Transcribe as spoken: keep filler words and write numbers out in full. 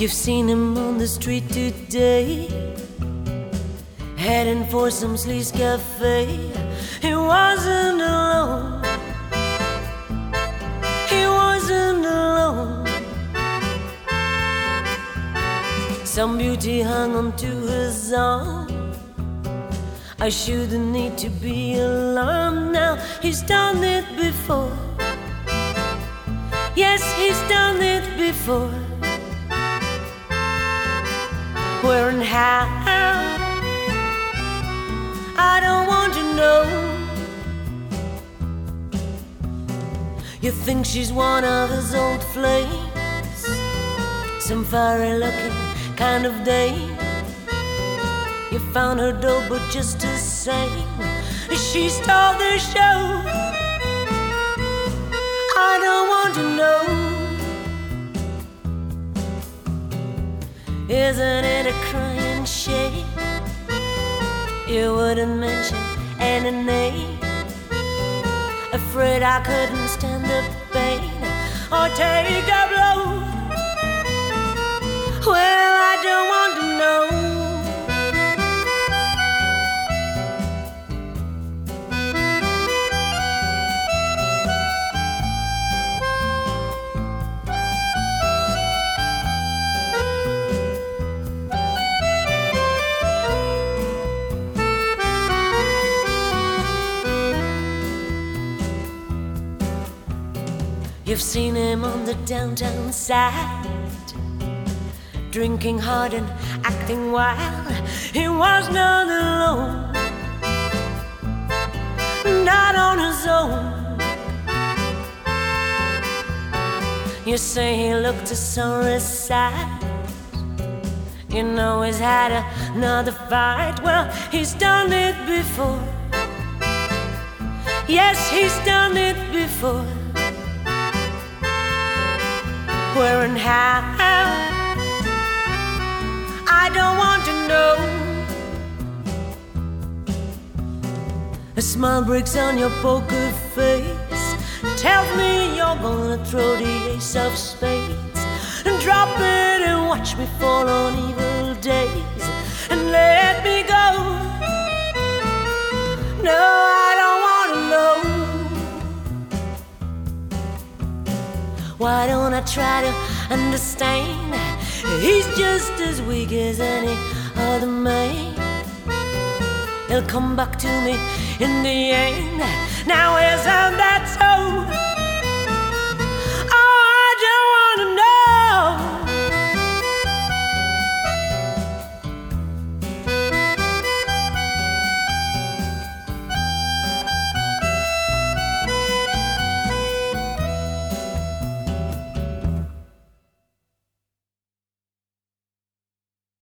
You've seen him on the street today, heading for some sleaze cafe. He wasn't alone. He wasn't alone. Some beauty hung onto his arm. I shouldn't need to be alarmed now. He's done it before. Yes, he's done it before. Where and how, I don't want to know. You think she's one of his old flames, some fiery looking kind of dame. You found her dull but just the same, she stole the show. I don't want to know. Isn't it a crying shame you wouldn't mention any name? Afraid I couldn't stand the pain or take a blow. Well, I don't want to know. You've seen him on the downtown side, drinking hard and acting wild. He was not alone, not on his own. You say he looked a sorry sight. You know he's had another fight. Well, he's done it before. Yes, he's done it before. Where and how, I don't want to know. A smile breaks on your poker face, tells me you're gonna throw the ace of spades and drop it and watch me fall on evil days and let me go. No, I don't want to know. Why don't I try to understand? He's just as weak as any other man. He'll come back to me in the end. Now isn't that so?